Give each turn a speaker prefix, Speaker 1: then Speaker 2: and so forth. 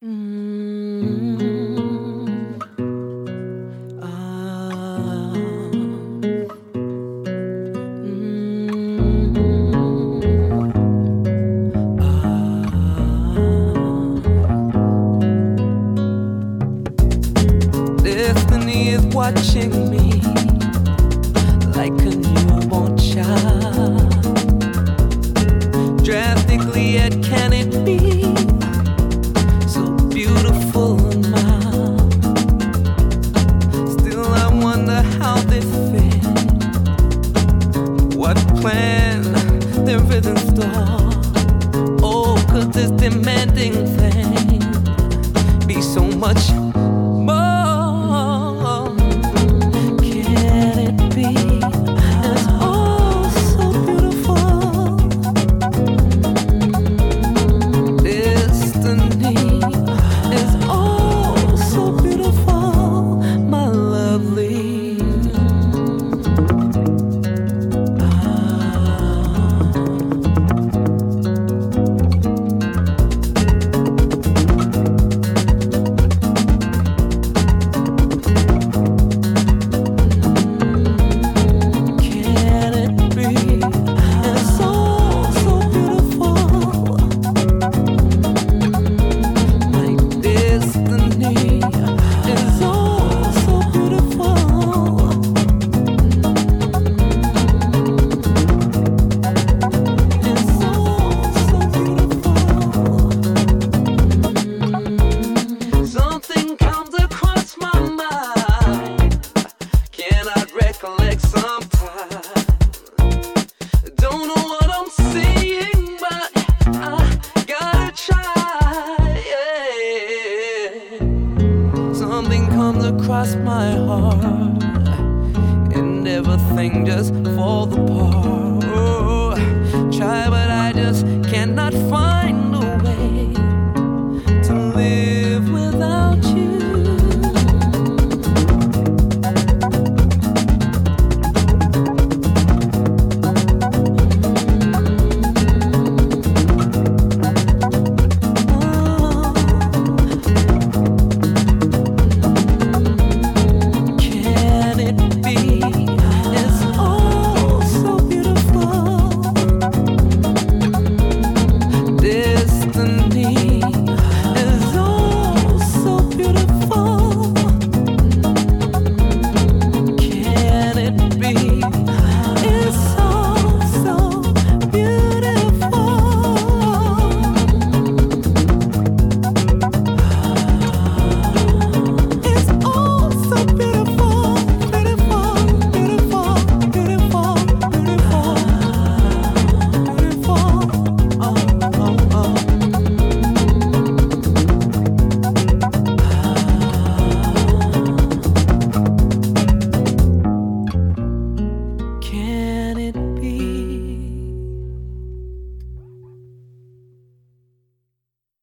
Speaker 1: Mm, ah, Destiny is watching me like a newborn child. Drastically, yet can it be so beautiful and mild? Still, I wonder how they fit, what plan there is in store. Oh, could this demanding thing be so much more? Can it be? It's all so beautiful. Destiny is all so beautiful, my lovely. Can it be? It's all so beautiful. My destiny is all so beautiful. It's all so beautiful. Something comes across my mind, cannot recollect sometimes. Don't know what I'm saying, but I gotta try. Yeah. Something comes across my heart, and everything just falls apart. Oh, try, but I just